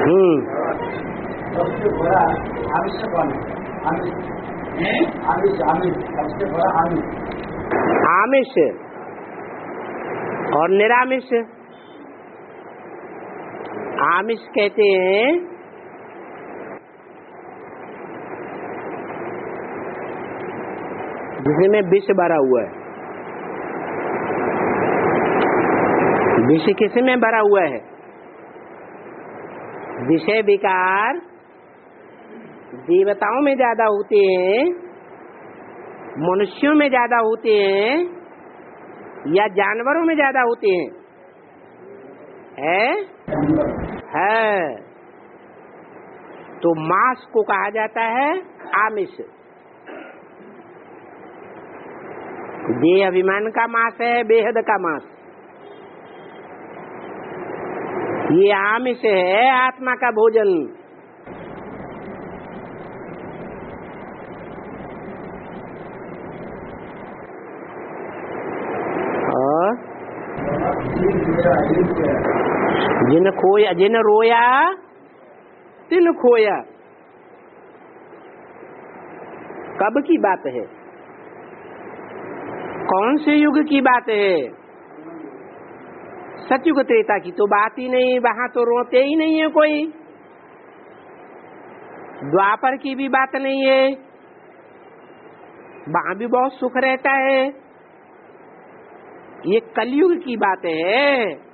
सबसे बड़ा आमिष कौन है? आमिष सबसे बड़ा आमिष और निरामिष। आमिष कहते हैं जिसमें विष भरा हुआ है। विष किस में भरा हुआ है? विषय विकार देवताओं में ज्यादा होते हैं, मनुष्यों में ज्यादा होते हैं या जानवरों में ज्यादा होते हैं? है। तो मांस को कहा जाता है आमिष। देह अभिमान का मांस है, बेहद का मांस। ये आमिष है, आत्मा का भोजन। जिन रोया तिन खोया। कब की बात है? कौन से युग की बात है? सतयुग त्रेता की तो बात ही नहीं, वहां तो रोते ही नहीं है कोई। द्वापर की भी बात नहीं है, वहां भी बहुत सुख रहता है। ये कलयुग की बात है,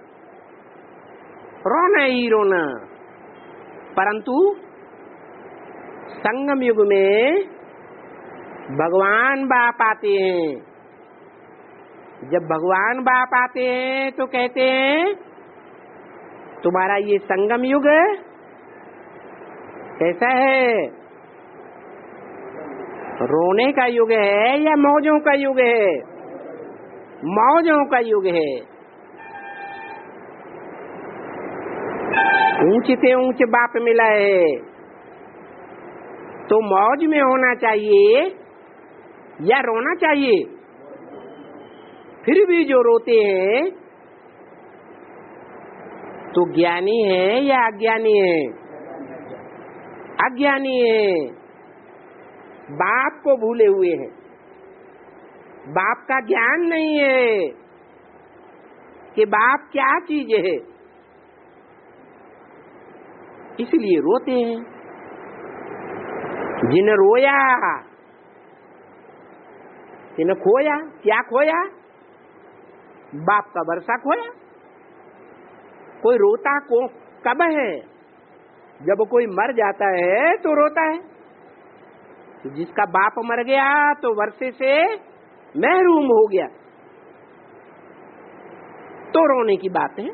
रोना ही रोना। परंतु संगम युग में भगवान बाप आते हैं। जब भगवान बाप आते हैं तो कहते हैं तुम्हारा ये संगम युग कैसा है? रोने का युग है या मौजों का युग है? मौजों का युग है। ऊंचे से ऊंचे बाप मिला है तो मौज में होना चाहिए या रोना चाहिए? फिर भी जो रोते हैं तो ज्ञानी है या अज्ञानी है? अज्ञानी है, बाप को भूले हुए हैं। बाप का ज्ञान नहीं है कि बाप क्या चीज है, इसलिए रोते हैं। जिन रोया तिन खोया। क्या खोया? बाप का वर्षा खोया। कोई रोता को कब है? जब कोई मर जाता है तो रोता है। तो जिसका बाप मर गया तो वर्षे से महरूम हो गया तो रोने की बात है।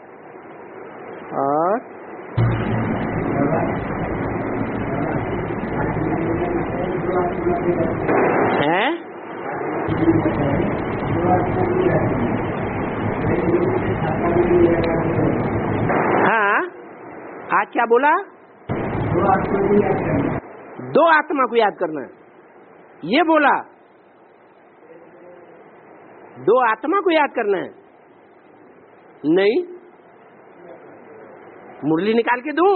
और है हाँ, आज क्या बोला? दो आत्मा को याद करना, ये बोला। दो आत्मा को याद करना है? नहीं, मुरली निकाल के दूं?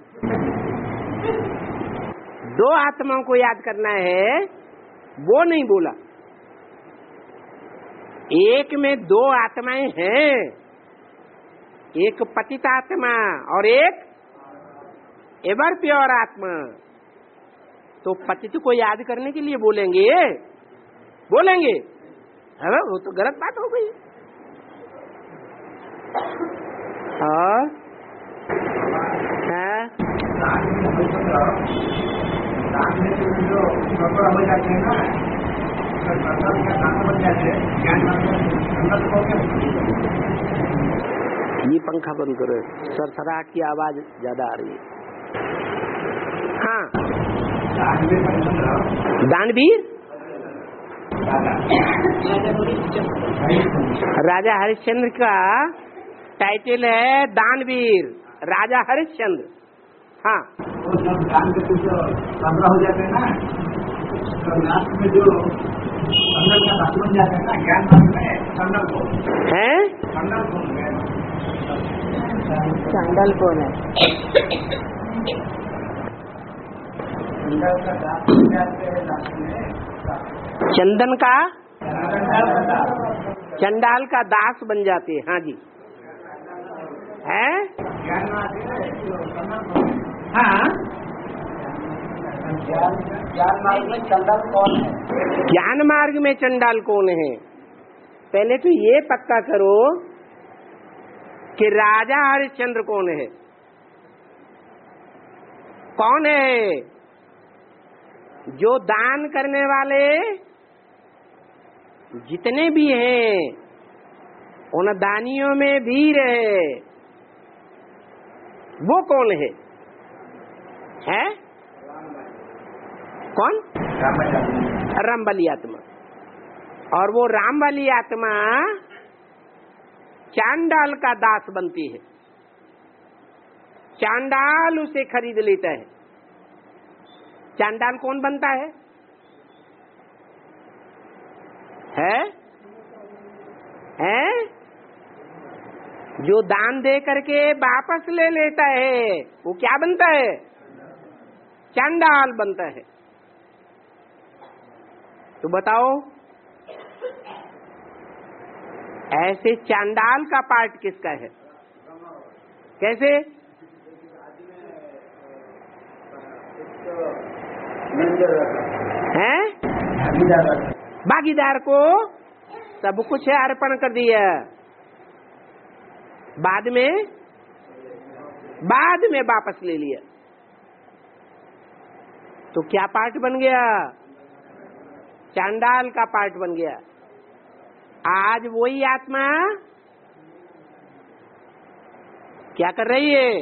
दो आत्माओं को याद करना है, वो नहीं बोला। एक में दो आत्माएं हैं, एक पतित आत्मा और एक एवर प्योर आत्मा। तो पतित को याद करने के लिए बोलेंगे? अरे वो तो गलत बात हो गई। और ये पंखा बंद करो, सरसराहट की आवाज ज्यादा आ रही है। हाँ, दानवीर राजा हरिश्चंद्र का टाइटल है दानवीर, राजा हरिश्चंद्र। हाँ, दान के कुछ कमरा हो जाते हैं ना, तो लास्ट में जो संदर्भ का बात बन जाता है ना, ज्ञान में संदर्भ को है, संदर्भ को चांडाल कौन है? चंदन का चंडाल का दास बन जाते हैं। हाँ जी, है? हाँ, ज्ञान मार्ग में चंडाल कौन है? ज्ञान मार्ग में चंडाल कौन है? पहले तो ये पक्का करो कि राजा हरिश्चंद्र कौन है? कौन है? जो दान करने वाले जितने भी हैं उन दानियों में वीर है, वो कौन है? है कौन? रामबली आत्मा। और वो रामबली आत्मा चांडाल का दास बनती है। चांडाल उसे खरीद लेता है। चांडाल कौन बनता है? है? जो दान दे करके वापस ले लेता है वो क्या बनता है? चांडाल बनता है। तो बताओ, ऐसे चांडाल का पार्ट किसका है? कैसे? हैं? भागीदार को सब कुछ अर्पण कर दिया, बाद में वापस ले लिया। तो क्या पार्ट बन गया? चांडाल का पार्ट बन गया। आज वही आत्मा क्या कर रही है?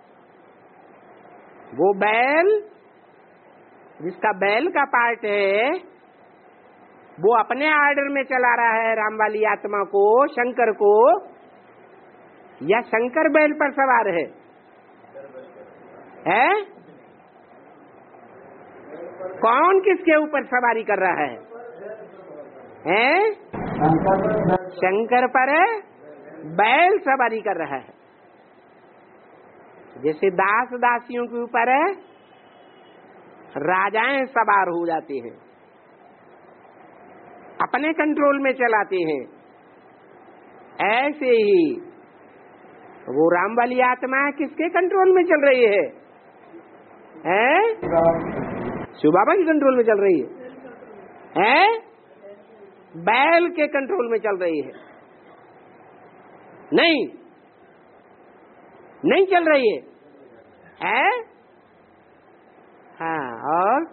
वो बैल, जिसका बैल का पार्ट है, वो अपने आर्डर में चला रहा है राम वाली आत्मा को, शंकर को, या शंकर बैल पर सवार है? कौन किसके ऊपर सवारी कर रहा है? शंकर पर बैल सवारी कर रहा है। जैसे दास दासियों के ऊपर राजाएं सवार हो जाते हैं, अपने कंट्रोल में चलाते हैं, ऐसे ही वो राम वाली आत्मा किसके कंट्रोल में चल रही है? शिव बाबा की कंट्रोल में चल रही है? बैल के कंट्रोल में चल रही है? नहीं चल रही है? हाँ, और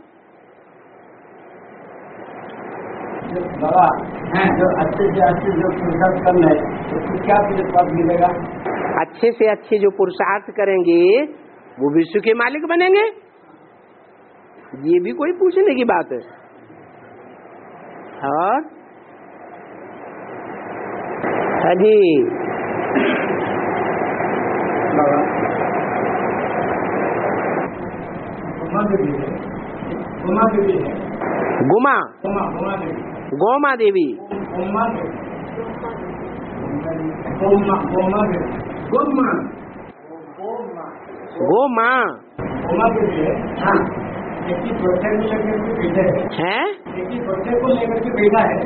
बाबा जो अच्छे से अच्छे जो पुरुषार्थ कर रहे उसको क्या पद मिलेगा? अच्छे से अच्छे जो पुरुषार्थ करेंगे वो विश्व के मालिक बनेंगे। ये भी कोई पूछने की बात है? और जी गोमा देवी एक बच्चे को लेकर के बैठा है। एक बच्चे को लेकर के बैठा है।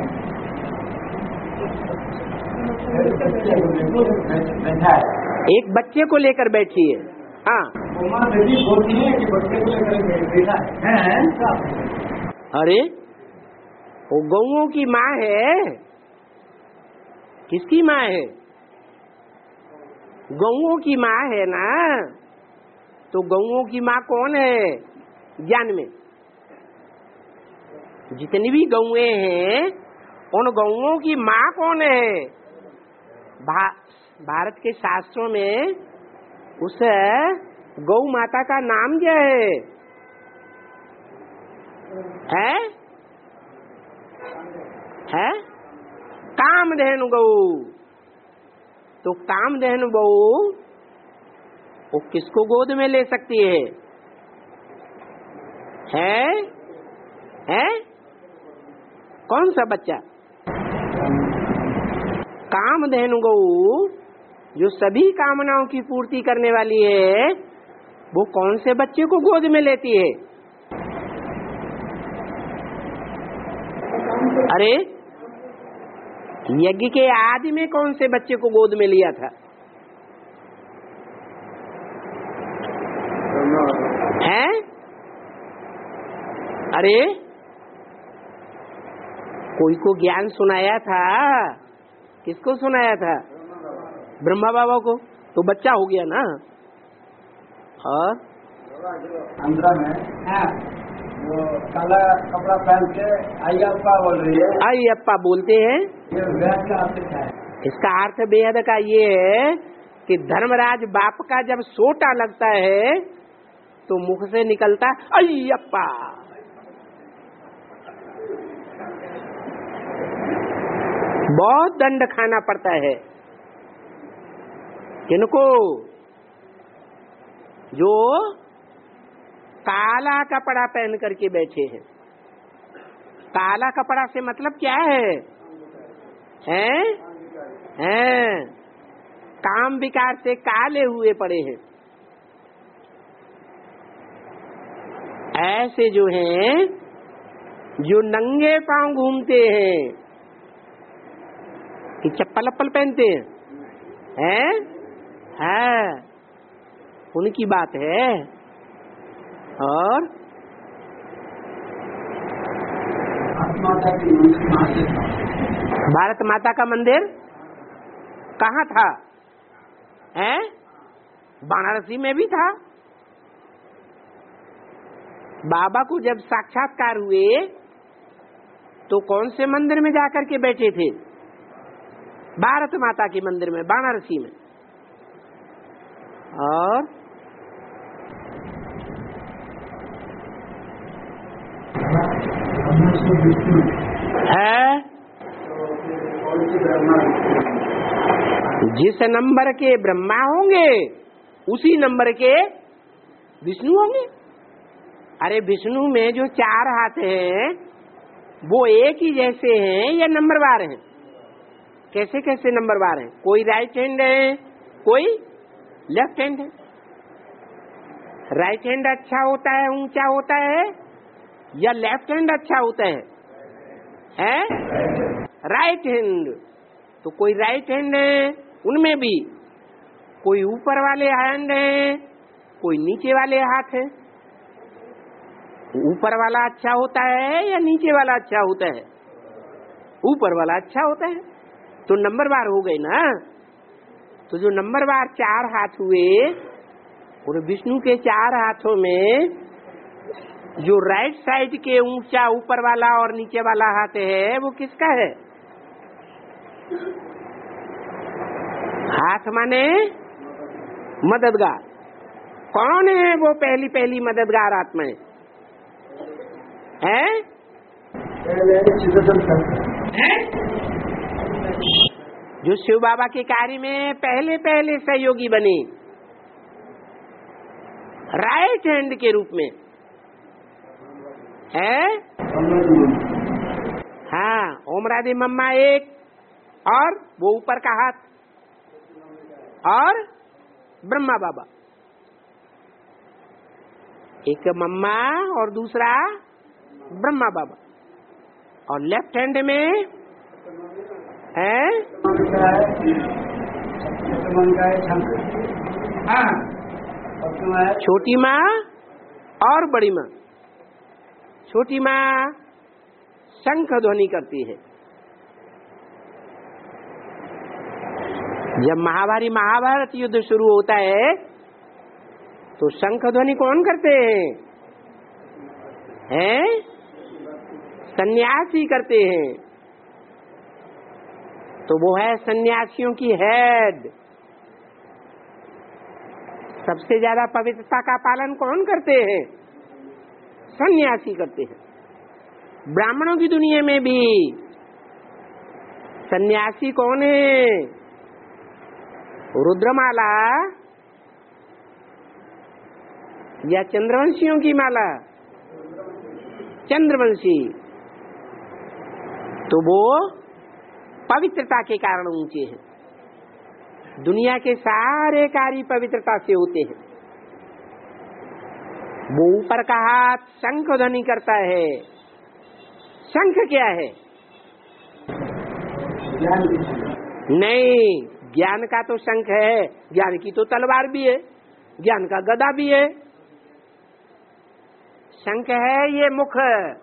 एक बच्चे को लेकर बैठी है। हाँ, उमा देवी बोलती है कि बच्चे को लेकर बैठा है। अरे वो गौओं की माँ है। किसकी माँ है? गौओं की माँ है ना। तो गौओं की माँ कौन है? ज्ञान में जितनी भी गौएं हैं उन गौओं की माँ कौन है? भारत के शास्त्रों में उस गौ माता का नाम क्या है? कामधेनु गौ। तो कामधेनु गौ वो किसको गोद में ले सकती है? कौन सा बच्चा? कामधेनु गौ जो सभी कामनाओं की पूर्ति करने वाली है, वो कौन से बच्चे को गोद में लेती है? अरे यज्ञ के आदि में कौन से बच्चे को गोद में लिया था? हैं? अरे कोई को ज्ञान सुनाया था, किसको सुनाया था? ब्रह्मा बाबा को। तो बच्चा हो गया ना। और अंदर में वो काला कपड़ा पहन के अय्यप्पा बोल रही है। अय्यप्पा बोलते हैं। ये वेद का अर्थ क्या है? इसका अर्थ वेद का ये है कि धर्मराज बाप का जब सोटा लगता है तो मुख से निकलता अय्यप्पा। बहुत दंड खाना पड़ता है किनको? जो काला कपड़ा पहन करके बैठे हैं। काला कपड़ा से मतलब क्या है? हैं? काम विकार से काले हुए पड़े हैं। ऐसे जो हैं, जो नंगे पांव घूमते हैं, कि चप्पल अप्पल पहनते हैं, हैं? उनकी बात है। और भारत माता का मंदिर कहाँ था? हैं? वाराणसी में भी था। बाबा को जब साक्षात्कार हुए तो कौन से मंदिर में जाकर के बैठे थे? भारत माता के मंदिर में, वाराणसी में। और है जिस नंबर के ब्रह्मा होंगे उसी नंबर के विष्णु होंगे। अरे विष्णु में जो 4 हाथ हैं वो एक ही जैसे हैं या नंबरवार हैं? कैसे कैसे नंबरवार हैं? कोई राइट हैंड है, कोई लेफ्ट हैंड है। राइट हैंड अच्छा होता है, ऊंचा होता है, या लेफ्ट हैंड अच्छा होता है? Right hand. तो कोई राइट हैंड है, उनमें भी कोई ऊपर वाले हैंड है, कोई नीचे वाले हाथ है। ऊपर वाला अच्छा होता है या नीचे वाला अच्छा होता है? ऊपर वाला अच्छा होता है। तो नंबरवार हो गए ना। तो जो नंबरवार 4 हाथ हुए, और विष्णु के 4 हाथों में जो राइट साइड के ऊंचा ऊपर वाला और नीचे वाला हाथ है, वो किसका है? हाथ माने मददगार। कौन है वो पहली मददगार आत्माएं? हैं? जो शिव बाबा के कार्य में पहले सहयोगी बने, राइट हैंड के रूप में है। हाँ, ओम राधे मम्मा एक, और वो ऊपर का हाथ, और ब्रह्मा बाबा। एक मम्मा और दूसरा ब्रह्मा बाबा। और लेफ्ट हैंड में है छोटी माँ और बड़ी माँ। छोटी माँ शंख ध्वनि करती है। जब महाभारत युद्ध शुरू होता है तो शंख ध्वनि कौन करते हैं? सन्यासी करते हैं। तो वो है सन्यासियों की हेड। सबसे ज्यादा पवित्रता का पालन कौन करते हैं? सन्यासी करते हैं। ब्राह्मणों की दुनिया में भी सन्यासी कौन है? रुद्रमाला या चंद्रवंशियों की माला? चंद्रवंशी। तो वो पवित्रता के कारण ऊंचे हैं। दुनिया के सारे कार्य पवित्रता से होते हैं। वो ऊपर का हाथ शंख ध्वनि करता है। शंख क्या है? नहीं, ज्ञान का तो शंख है, ज्ञान की तो तलवार भी है, ज्ञान का गदा भी है। शंख है ये मुख।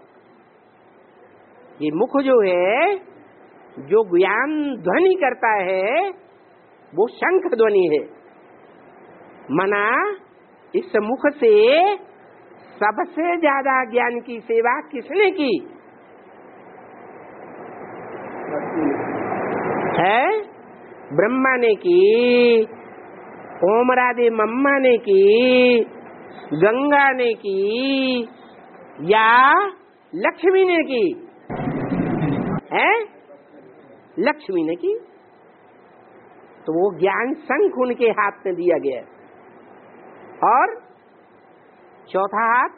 ये मुख जो है, जो ज्ञान ध्वनि करता है, वो शंख ध्वनि है। मना इस मुख से सबसे ज्यादा ज्ञान की सेवा किसने की है? ब्रह्मा ने की, ओम राधे मम्मा ने की, गंगा ने की, या लक्ष्मी ने की है? लक्ष्मी ने की। तो वो ज्ञान शंख उनके हाथ में दिया गया। और चौथा हाथ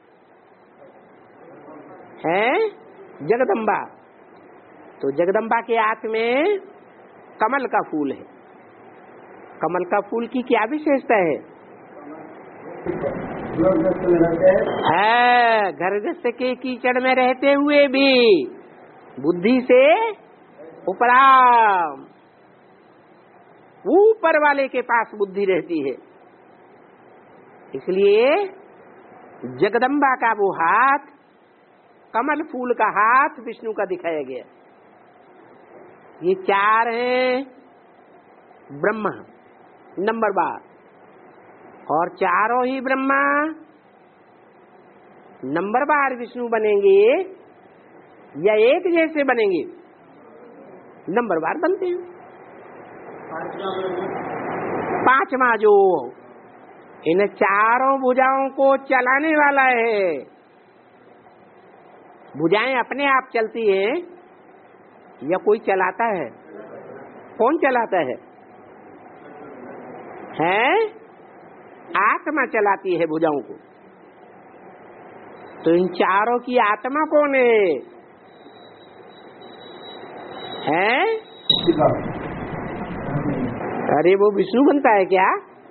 है जगदम्बा। तो जगदम्बा के हाथ में कमल का फूल है। कमल का फूल की क्या विशेषता है? घर जैसे के कीचड़ में रहते हुए भी बुद्धि से उपराम, ऊपर वाले के पास बुद्धि रहती है। इसलिए जगदम्बा का वो हाथ, कमल फूल का हाथ विष्णु का दिखाया गया। ये चार हैं ब्रह्मा नंबर बार, और चारों ही ब्रह्मा नंबर बार विष्णु बनेंगे या एक जैसे बनेंगे? नंबर बार बनते हैं। पांचवा जो इन चारों भुजाओं को चलाने वाला है। भुजाएं अपने आप चलती है या कोई चलाता है? कौन चलाता है? आत्मा चलाती है भुजाओं को। तो इन चारों की आत्मा कौन है? अरे वो विष्णु बनता है क्या?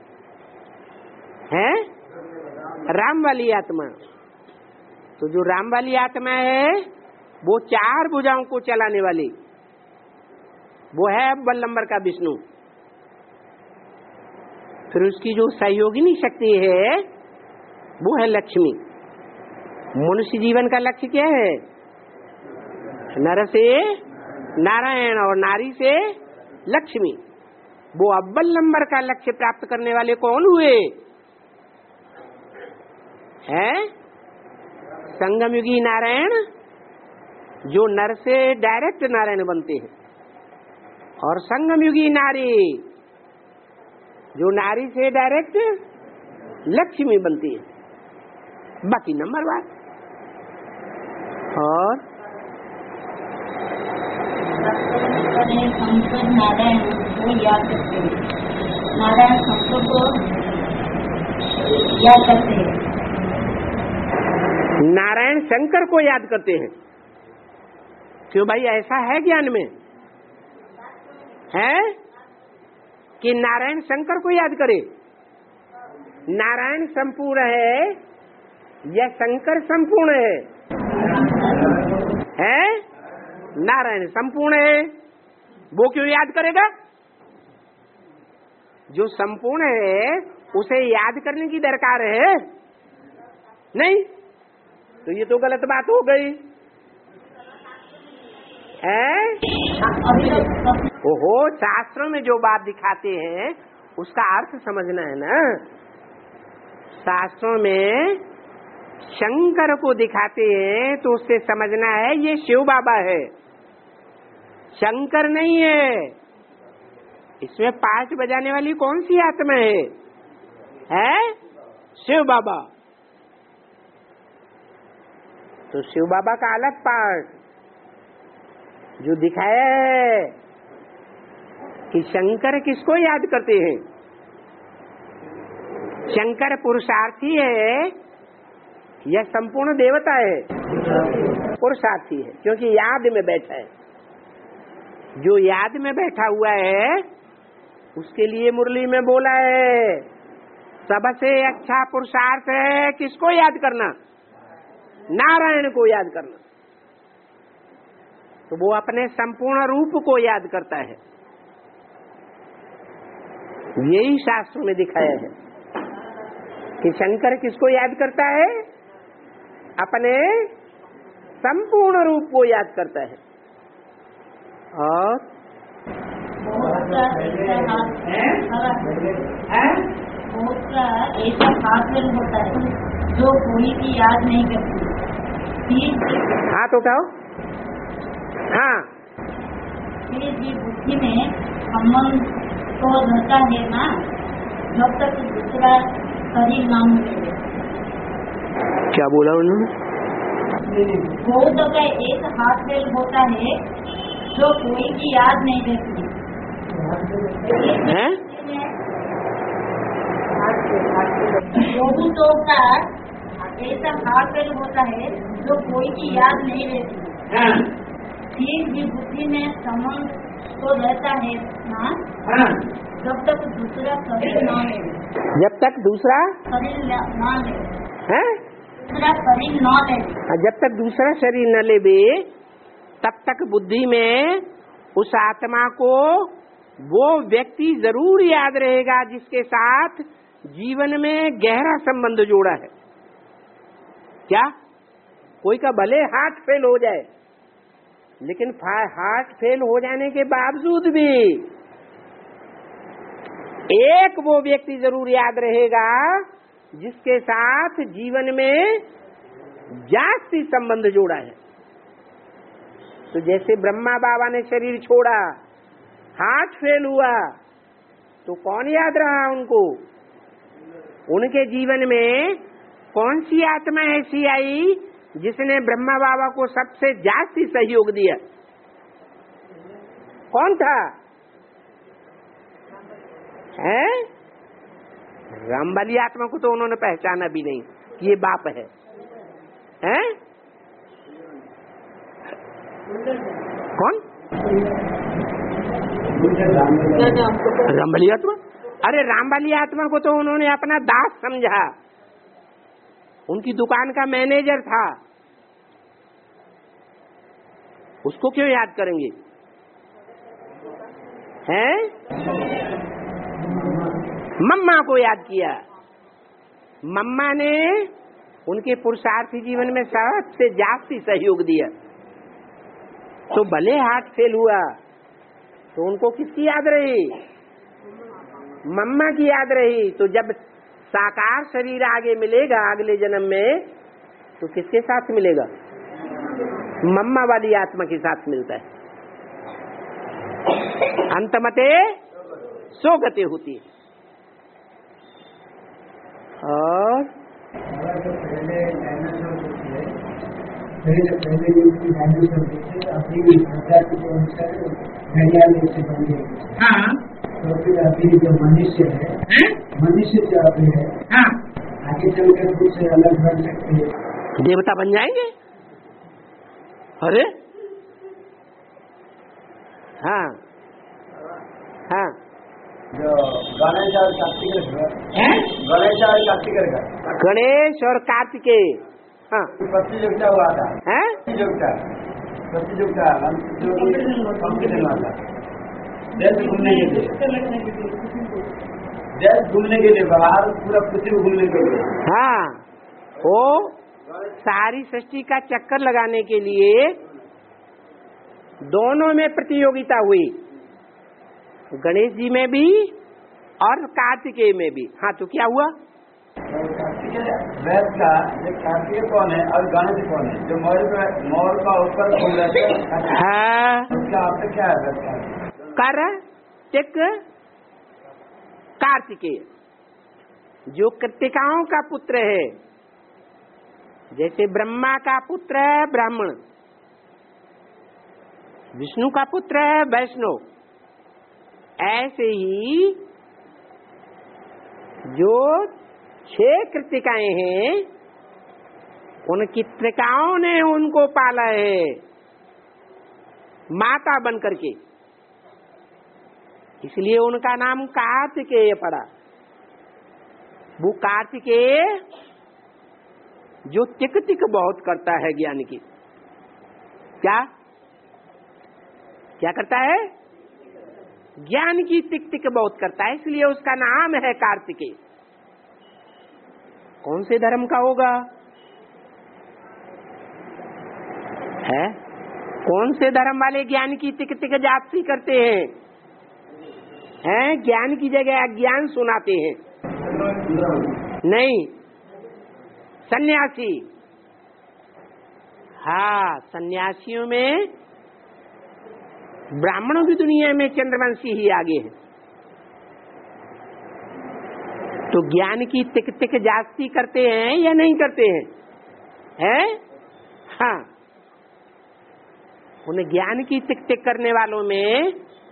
है राम वाली आत्मा। तो जो राम वाली आत्मा है वो चार भुजाओं को चलाने वाली, वो है अव्वल नंबर का विष्णु। फिर उसकी जो सहयोगिनी शक्ति है वो है लक्ष्मी। मनुष्य जीवन का लक्ष्य क्या है? नर से नारायण और नारी से लक्ष्मी। वो अव्वल नंबर का लक्ष्य प्राप्त करने वाले कौन हुए? हैं संगमयुगी नारायण, जो नर से डायरेक्ट नारायण बनते हैं, और संगमयुगी नारी, जो नारी से डायरेक्ट लक्ष्मी बनती है। बाकी नंबर बार। और शंकर नारायण को याद करते हैं, नारायण शंकर को याद करते हैं। नारायण शंकर को याद करते हैं। क्यों भाई, ऐसा है ज्ञान में है कि नारायण शंकर को याद करे? नारायण संपूर्ण है या शंकर संपूर्ण है? नारायण संपूर्ण है, वो क्यों याद करेगा? जो संपूर्ण है उसे याद करने की दरकार है नहीं? तो ये तो गलत बात हो गई है। ओहो, शास्त्रों में जो बात दिखाते हैं उसका अर्थ समझना है ना। शास्त्रों में शंकर को दिखाते हैं तो उससे समझना है ये शिव बाबा है, शंकर नहीं है। इसमें पांच बजाने वाली कौन सी आत्मा है? शिव बाबा। तो शिव बाबा का अलग पार्ट जो दिखाया है कि शंकर किसको याद करते हैं? शंकर पुरुषार्थी है या संपूर्ण देवता है? पुरुषार्थी है, क्योंकि याद में बैठा है। जो याद में बैठा हुआ है उसके लिए मुरली में बोला है, सबसे अच्छा पुरुषार्थ है किसको याद करना? नारायण को याद करना। तो वो अपने संपूर्ण रूप को याद करता है। यही शास्त्र में दिखाया है कि शंकर किसको याद करता है? अपने संपूर्ण रूप को याद करता है। और ऐसा हासिल होता है जो कोई की याद नहीं करती। हाथ उठाओ। हाँ, फिर भी बुद्धि में संबंध तो रहता है ना, जब तक दूसरा शरीर ना मिले। क्या बोला उन्होंने? बहुत का एक हासिल होता है जो कोई की याद नहीं रहती है। बहुतों का ऐसा हासिल होता है जो कोई की याद नहीं रहती। फिर भी बुद्धि में संबंध तो रहता है ना, जब तक दूसरा शरीर ना ले। जब तक दूसरा शरीर ना ले है, दूसरा शरीर ना ले। जब तक दूसरा शरीर न ले बे, तब तक बुद्धि में उस आत्मा को वो व्यक्ति जरूर याद रहेगा जिसके साथ जीवन में गहरा संबंध जोड़ा है। क्या कोई का भले हार्ट फेल हो जाए, लेकिन हार्ट फेल हो जाने के बावजूद भी एक वो व्यक्ति जरूर याद रहेगा जिसके साथ जीवन में जास्ती संबंध जोड़ा है। तो जैसे ब्रह्मा बाबा ने शरीर छोड़ा, हार्ट फेल हुआ, तो कौन याद रहा उनको? उनके जीवन में कौन सी आत्मा ऐसी आई जिसने ब्रह्मा बाबा को सबसे जास्ती सहयोग दिया? कौन था? है? राम वाली आत्मा को तो उन्होंने पहचाना भी नहीं कि ये बाप है। हैं? कौन? रामबली आत्मा। अरे रामबली आत्मा को तो उन्होंने अपना दास समझा, उनकी दुकान का मैनेजर था, उसको क्यों याद करेंगे? हैं? मम्मा को याद किया। मम्मा ने उनके पुरुषार्थी जीवन में सबसे जास्ती सहयोग दिया। तो भले हार्ट फेल हुआ तो उनको किसकी याद रही? मम्मा की याद रही। तो जब साकार शरीर आगे मिलेगा अगले जन्म में, तो किसके साथ मिलेगा? मम्मा वाली आत्मा के साथ मिलता है। अंतमते सो गति होती है। और पहले उसकी डायमेंशन देखिए, अपनी प्रजाति के अनुसार घड़ियाल से बन गई। हाँ। तो फिर अभी जो मनुष्य है, मनुष्य जो अभी है, हाँ, आगे चलकर कुछ अलग बन सकते हैं, देवता बन जाएंगे। अरे हाँ हाँ, जो गणेश और कार्तिकेय है, गणेश और कार्तिकेय का, गणेश और कार्तिकेय, हाँ, प्रतियोगिता हुआ था। हैं? प्रतियोगिता कॉम्पिटिशन हुआ था देश घूमने के लिए, देश घूमने के लिए, बाहर पूरा पृथ्वी घूमने के लिए। हाँ, वो सारी सृष्टि का चक्कर लगाने के लिए दोनों में प्रतियोगिता हुई, गणेश जी में भी और कार्तिकेय में भी। हाँ, तो क्या हुआ? वैद का कार्तिकेय कौन है और गणेश कौन है? जो मोर का ऊपर घूम रहे थे। हाँ, उसका आपसे क्या है? वैद का कार्तिक कार्तिकेय जो कृतिकाओं का पुत्र है, जैसे ब्रह्मा का पुत्र है ब्राह्मण, विष्णु का पुत्र है वैष्णव, ऐसे ही जो 6 कृतिकाएं हैं, उन कृतिकाओं ने उनको पाला है माता बन करके। इसलिए उनका नाम कार्तिकेय पड़ा। वो कार्तिकेय जो टिक टिक बहुत करता है ज्ञान की। क्या क्या करता है? ज्ञान की टिक टिक बहुत करता है, इसलिए उसका नाम है कार्तिकेय। कौन से धर्म का होगा? है कौन से धर्म वाले ज्ञान की टिक टिक जाती करते हैं? हैं ज्ञान की जगह अज्ञान सुनाते हैं। नहीं, सन्यासी। हाँ, सन्यासियों में ब्राह्मणों की दुनिया में चंद्रवंशी ही आगे है। तो ज्ञान की टिक टिक जाती करते हैं या नहीं करते हैं? हैं? हाँ, उन ज्ञान की टिक टिक करने वालों में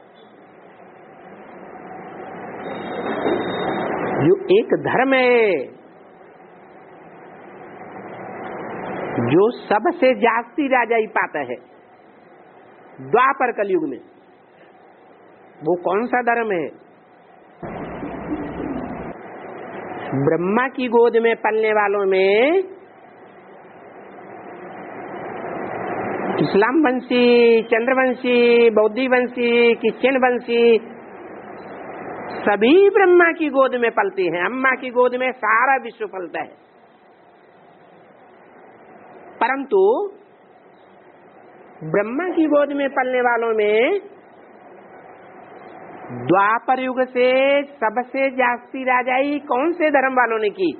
जो एक धर्म है जो सबसे जास्ती राजाई पाता है द्वापर कलयुग में, वो कौन सा धर्म है? ब्रह्मा की गोद में पलने वालों में इस्लाम वंशी, चंद्रवंशी, बौद्धि वंशी, क्रिश्चियन वंशी सभी ब्रह्मा की गोद में पलते हैं। अम्मा की गोद में सारा विश्व पलता है। परंतु ब्रह्मा की गोद में पलने वालों में द्वापर युग से सबसे जास्ती राजाई कौन से धर्म वालों ने की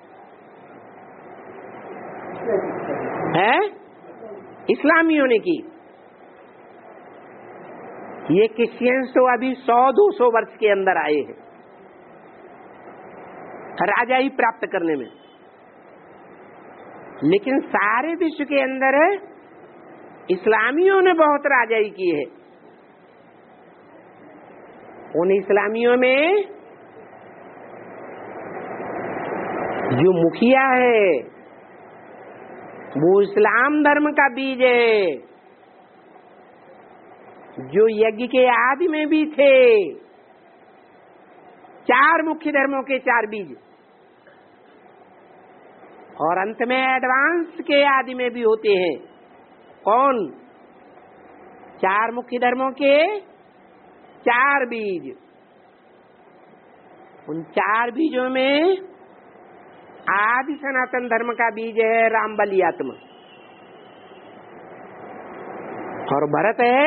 है? इस्लामियों ने की। ये क्रिश्चियंस तो अभी 100-200 वर्ष के अंदर आए हैं राजाई प्राप्त करने में, लेकिन सारे विश्व के अंदर इस्लामियों ने बहुत राजाई की है। उन इस्लामियों में जो मुखिया है वो इस्लाम धर्म का बीज है, जो यज्ञ के आदि में भी थे। 4 मुख्य धर्मों के 4 बीज, और अंत में एडवांस के आदि में भी होते हैं। कौन? 4 मुख्य धर्मों के 4 बीज। उन 4 बीजों में आदि सनातन धर्म का बीज है राम बलि आत्मा, और भरत है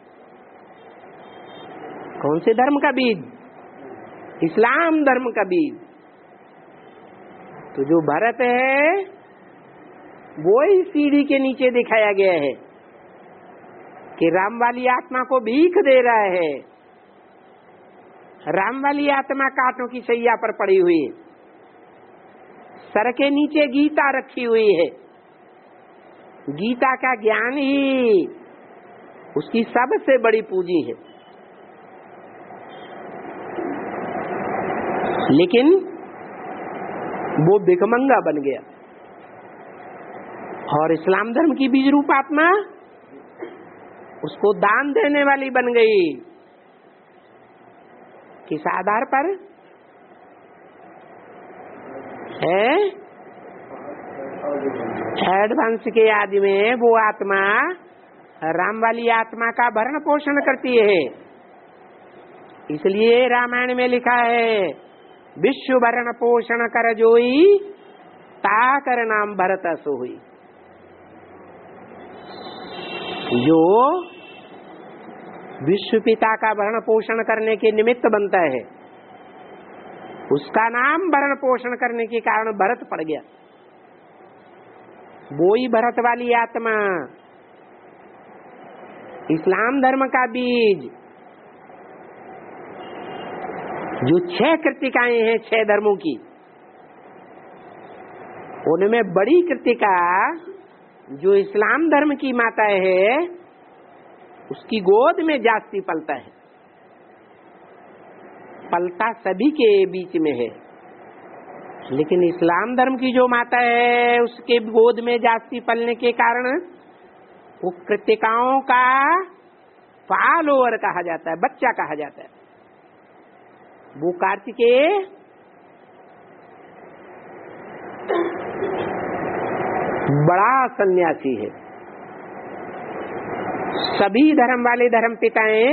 कौन से धर्म का बीज? इस्लाम धर्म का बीज। तो जो भरत है वो ही सीढ़ी के नीचे दिखाया गया है कि राम वाली आत्मा को भीख दे रहा है। राम वाली आत्मा कांटों की सैया पर पड़ी हुई है, सर के नीचे गीता रखी हुई है। गीता का ज्ञान ही उसकी सबसे बड़ी पूंजी है। लेकिन वो भिखमंगा बन गया और इस्लाम धर्म की बीज रूप आत्मा उसको दान देने वाली बन गई। किस आधार पर है? एडवांस के आदि में वो आत्मा राम वाली आत्मा का भरण पोषण करती है। इसलिए रामायण में लिखा है विश्व भरण पोषण कर जोई ताकर नाम भरत सोई। जो विश्व पिता का भरण पोषण करने के निमित्त बनता है उसका नाम भरण पोषण करने के कारण भरत पड़ गया। वो ही भरत वाली आत्मा इस्लाम धर्म का बीज, जो 6 कृतिकाएं हैं 6 धर्मों की, उनमें बड़ी कृतिका जो इस्लाम धर्म की माता है उसकी गोद में जास्ती पलता है। पलता सभी के बीच में है, लेकिन इस्लाम धर्म की जो माता है उसके गोद में जास्ती पलने के कारण वो कृतिकाओं का फॉलोअर कहा जाता है, बच्चा कहा जाता है। वो कार्तिकेय बड़ा सन्यासी है। सभी धर्म वाले धर्म पिताएं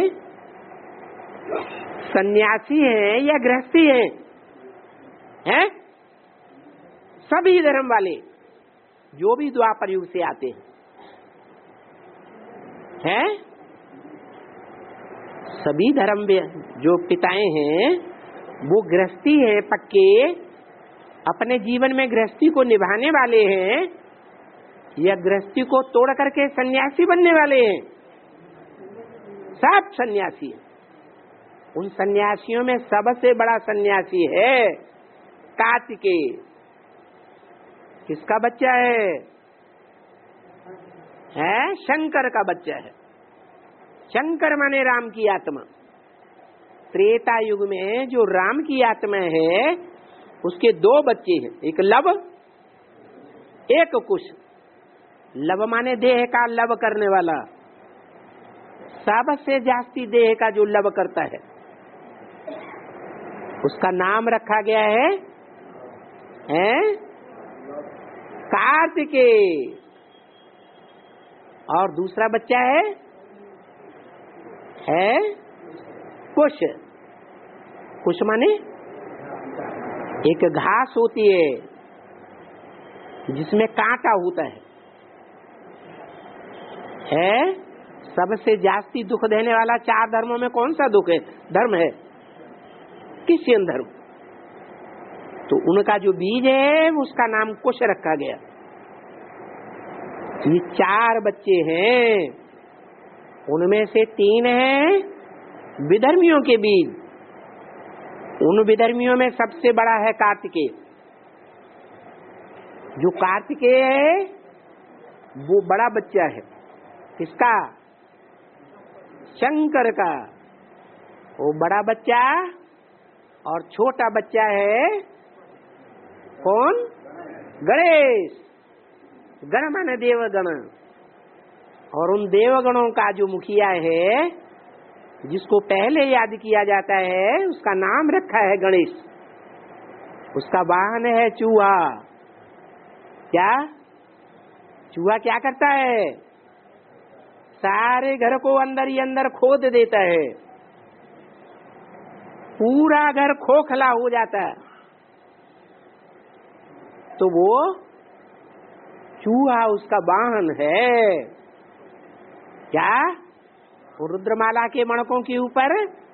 सन्यासी हैं या गृहस्थी हैं? सभी धर्म वाले जो भी द्वापर युग से आते हैं, सभी धर्म जो पिताएं हैं वो गृहस्थी हैं पक्के, अपने जीवन में गृहस्थी को निभाने वाले हैं या गृहस्थी को तोड़ करके सन्यासी बनने वाले हैं। सब सन्यासी हैं। उन सन्यासियों में सबसे बड़ा सन्यासी है कार्तिकेय। किसका बच्चा है? शंकर का बच्चा है। शंकर माने राम की आत्मा। त्रेता युग में जो राम की आत्मा है उसके दो बच्चे हैं, एक लव एक कुश। लव माने देह का लव करने वाला, सबसे जास्ती देह का जो लव करता है उसका नाम रखा गया है कार्तिकेय। और दूसरा बच्चा है कुश। कुश माने एक घास होती है जिसमें कांटा होता है। सबसे जास्ती दुख देने वाला चार धर्मों में कौन सा दुख है? धर्म है क्रिश्चियन धर्म। तो उनका जो बीज है उसका नाम कुश रखा गया। ये चार बच्चे हैं, उनमें से तीन हैं विधर्मियों के बीज। उन विधर्मियों में सबसे बड़ा है कार्तिकेय। जो कार्तिकेय है वो बड़ा बच्चा है। किसका? शंकर का। वो बड़ा बच्चा और छोटा बच्चा है कौन? गणेश। गण माने देवगण। और उन देवगणों का जो मुखिया है जिसको पहले याद किया जाता है उसका नाम रखा है गणेश। उसका वाहन है चूहा। क्या चूहा क्या करता है? सारे घर को अंदर ही अंदर खोद देता है, पूरा घर खोखला हो जाता है। तो वो चूहा उसका वाहन है। क्या? रुद्रमाला के मणकों के ऊपर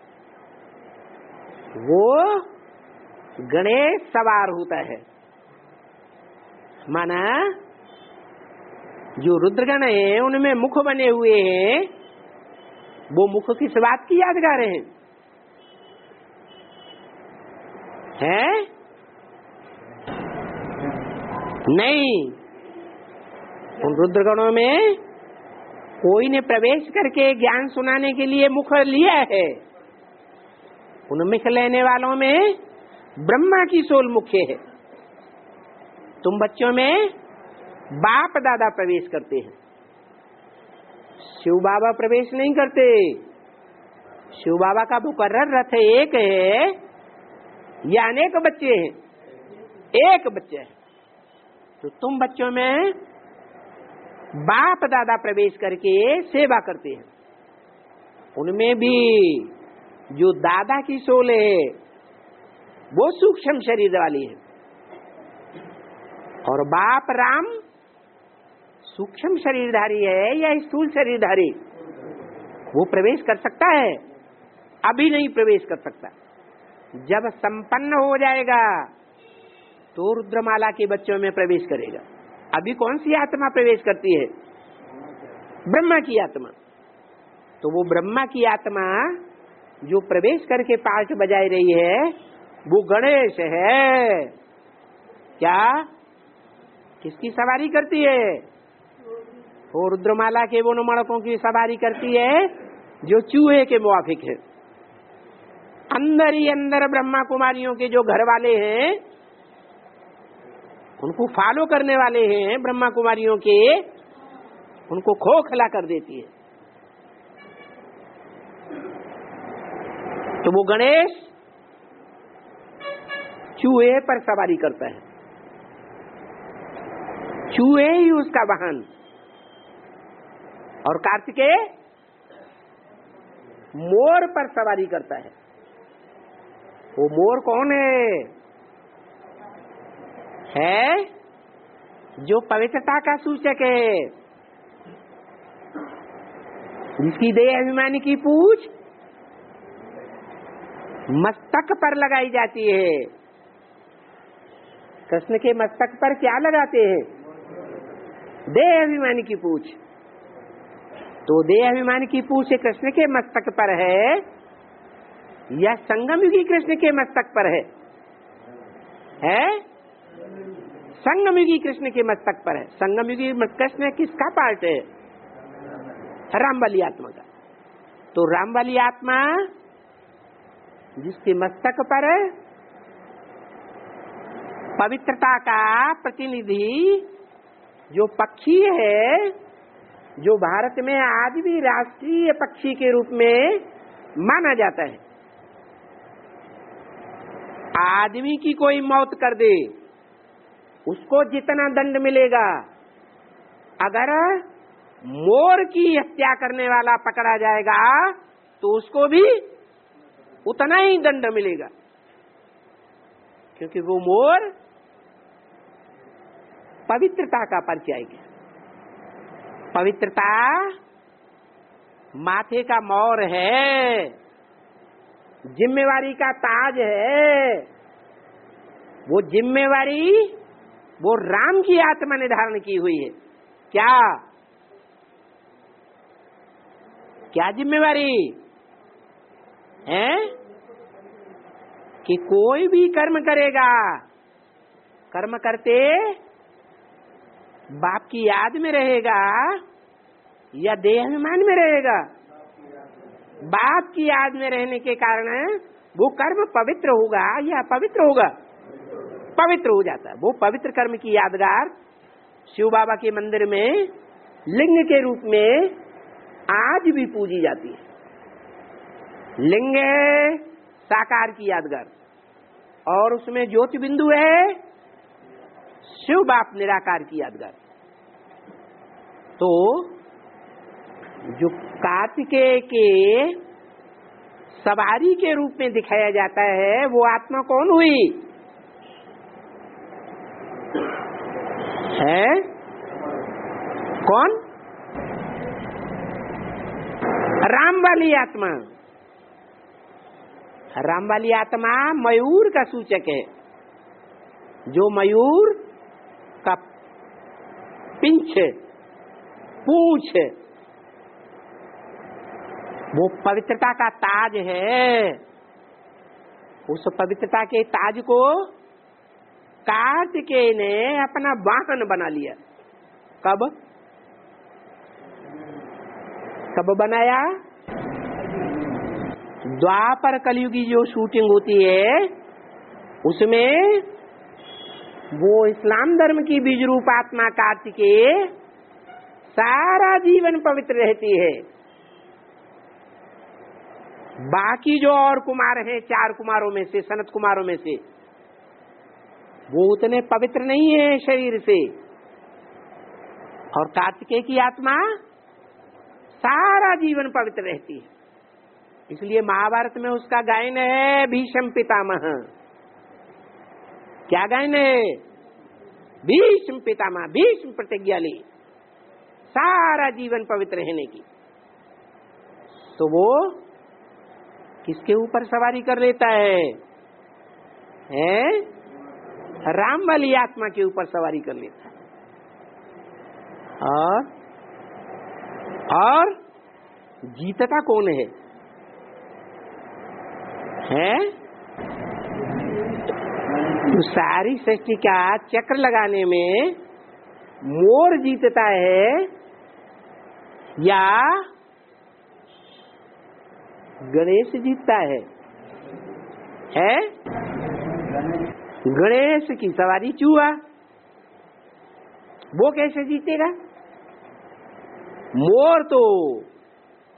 वो गणेश सवार होता है। माना जो रुद्रगण है उनमें मुख बने हुए हैं, वो मुख किस बात की यादगार हैं? नहीं, उन रुद्रगणों में कोई ने प्रवेश करके ज्ञान सुनाने के लिए मुख लिया है। उन मुख लेने वालों में ब्रह्मा की सोल मुख्य है। तुम बच्चों में बाप दादा प्रवेश करते हैं, शिव बाबा प्रवेश नहीं करते। शिव बाबा का मुकर्रर रथ एक है या अनेक बच्चे हैं? एक बच्चा है। तो तुम बच्चों में बाप दादा प्रवेश करके सेवा करते हैं। उनमें भी जो दादा की सोल है वो सूक्ष्म शरीर वाली है, और बाप राम सूक्ष्म शरीरधारी है या स्थूल शरीरधारी? वो प्रवेश कर सकता है? अभी नहीं प्रवेश कर सकता। जब संपन्न हो जाएगा तो रुद्रमाला के बच्चों में प्रवेश करेगा। अभी कौन सी आत्मा प्रवेश करती है? ब्रह्मा की आत्मा। तो वो ब्रह्मा की आत्मा जो प्रवेश करके पाठ बजाई रही है वो गणेश है। क्या? किसकी सवारी करती है? वो रुद्रमाला के वो मणकों की सवारी करती है जो चूहे के मुआफिक है। अंदर ही अंदर ब्रह्मा कुमारियों के जो घर वाले हैं उनको फॉलो करने वाले हैं ब्रह्मा कुमारियों के, उनको खोखला कर देती है। तो वो गणेश चूहे पर सवारी करता है, चूहे ही उसका वाहन। और कार्तिकेय मोर पर सवारी करता है। वो मोर कौन है? जो पवित्रता का सूचक है, जिसकी देह अभिमानी की पूंछ मस्तक पर लगाई जाती है। कृष्ण के मस्तक पर क्या लगाते हैं? देह अभिमानी की पूंछ। तो देह अभिमानी की पूंछ कृष्ण के मस्तक पर है या संगमयुगी कृष्ण के मस्तक पर है? संगमयुगी कृष्ण के मस्तक पर है। संगमयुगी कृष्ण किसका पार्ट है? राम वाली आत्मा का। तो राम वाली आत्मा जिसके मस्तक पर पवित्रता का प्रतिनिधि जो पक्षी है, जो भारत में आज भी राष्ट्रीय पक्षी के रूप में माना जाता है। आदमी की कोई मौत कर दे, उसको जितना दंड मिलेगा, अगर मोर की हत्या करने वाला पकड़ा जाएगा तो उसको भी उतना ही दंड मिलेगा, क्योंकि वो मोर पवित्रता का परिचायक है। पवित्रता माथे का मौर है, जिम्मेवारी का ताज है। वो जिम्मेवारी वो राम की आत्मा ने धारण की हुई है। क्या जिम्मेवारी है? कि कोई भी कर्म करेगा, कर्म करते बाप की याद में रहेगा या देह अभिमान में रहेगा? बाप की याद में रहने के कारण वो कर्म पवित्र होगा या अपवित्र होगा? पवित्र हो जाता है। वो पवित्र कर्म की यादगार शिव बाबा के मंदिर में लिंग के रूप में आज भी पूजी जाती है। लिंग है साकार की यादगार, और उसमें ज्योति बिंदु है शिव बाप निराकार की यादगार। तो जो कार्तिकेय के सवारी के रूप में दिखाया जाता है, वो आत्मा कौन हुई है? कौन? राम वाली आत्मा। राम वाली आत्मा मयूर का सूचक है। जो मयूर का पिंछ, पूंछ, वो पवित्रता का ताज है। उस पवित्रता के ताज को कार्तिकेय ने अपना वाहन बना लिया। कब बनाया? द्वापर कलयुगी जो शूटिंग होती है उसमें वो इस्लाम धर्म की बीज रूप आत्मा कार्तिकेय सारा जीवन पवित्र रहती है। बाकी जो और कुमार हैं, 4 कुमारों में से, सनत कुमारों में से, वो उतने पवित्र नहीं है शरीर से। और कार्तिकेय की आत्मा सारा जीवन पवित्र रहती है। इसलिए महाभारत में उसका गायन है भीष्म पितामह। क्या गायन है? भीष्म पितामह, भीष्म प्रतिज्ञा ली सारा जीवन पवित्र रहने की। तो वो किसके ऊपर सवारी कर लेता है? राम वाली आत्मा के ऊपर सवारी कर लेता है। और जीतता कौन है? तो सारी सृष्टि का चक्र लगाने में मोर जीतता है या गणेश जीतता है? गणेश की सवारी चूहा, वो कैसे जीतेगा? मोर तो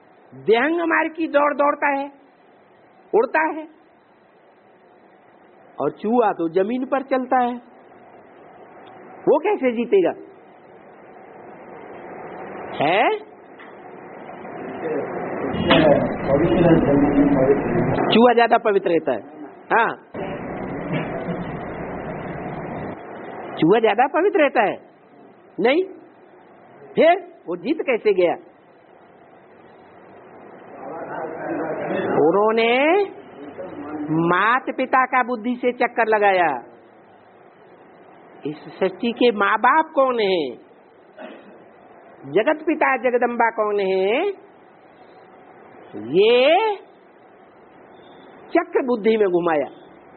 देहंग मार्ग की दौड़ दौड़ता है, उड़ता है। और चूहा तो जमीन पर चलता है, वो कैसे जीतेगा? है चूहा ज्यादा पवित्र रहता है। हाँ, चूहा ज्यादा पवित्र रहता है? नहीं, फिर वो जीत कैसे गया? उन्होंने माता पिता का बुद्धि से चक्कर लगाया। इस सृष्टि के माँ बाप कौन है? जगत पिता जगदम्बा कौन है? ये चक्र बुद्धि में घुमाया।